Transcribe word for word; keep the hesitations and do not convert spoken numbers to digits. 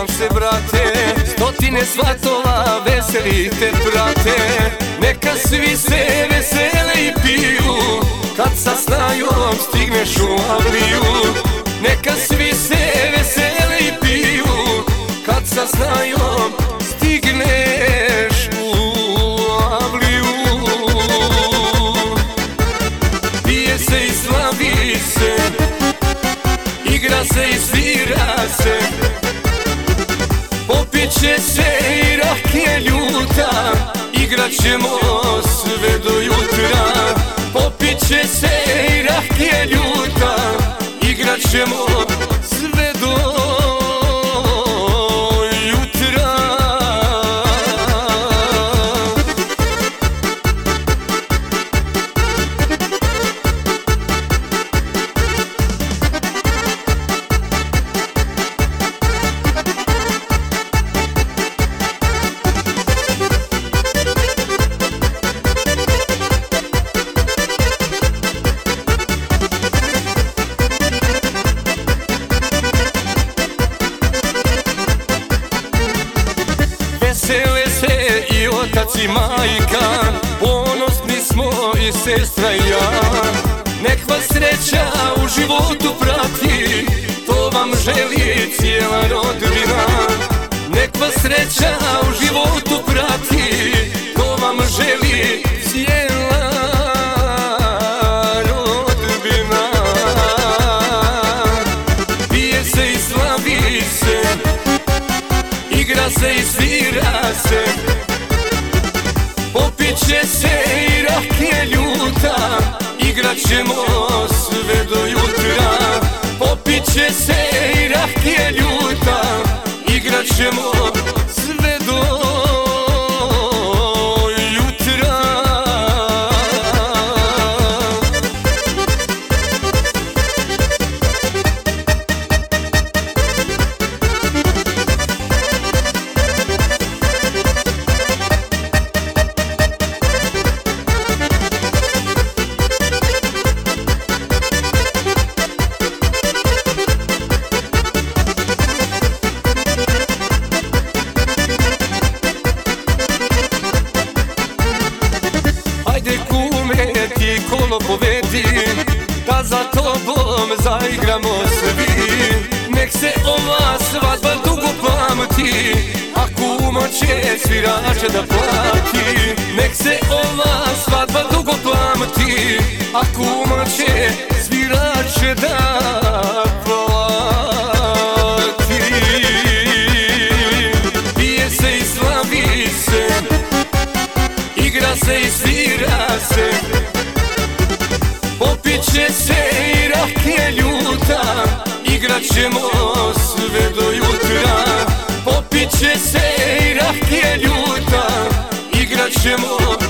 se brate, stotine svatova veselih te prate. Neka svi se vesele i piju, kad sa snajom stigneš u Avliju. Neka svi se vesele i piju, kad sa snajom stigneš u Avliju. Pije se i slavi se, igra se i svira se, popit će se i rakije ljuta, igrat ćemo sve do jutra. Popit će se i rakije ljuta, igrat ćemo sve do jutra. Vesele se i otac i majka, ponosni smo i sestra i ja. Nek vas sreća u životu prati, to vam želi cijela rodbina. Nek vas sreća u životu prati, to vam želi cijela rodbina. Pije se i slavi se, igra se i svira se, popit će se i rakije ljuta, igrat ćemo sve do jutra. Popit će se i rakije ljuta, igrat ćemo sve do jutra. Ajde kume ti kolo povedi, da za tobom zaigramo svi. Nek se ova svadba dugo pamti, a kumo će svirače da plati. Nek se ova svadba dugo pamti, a kumo će svirače da plati. Pije se i slavi se, igra se i svira se, popit će se i rakije ljuta, igrat ćemo sve do jutra. Popit će se i rakije ljuta, igrat ćemo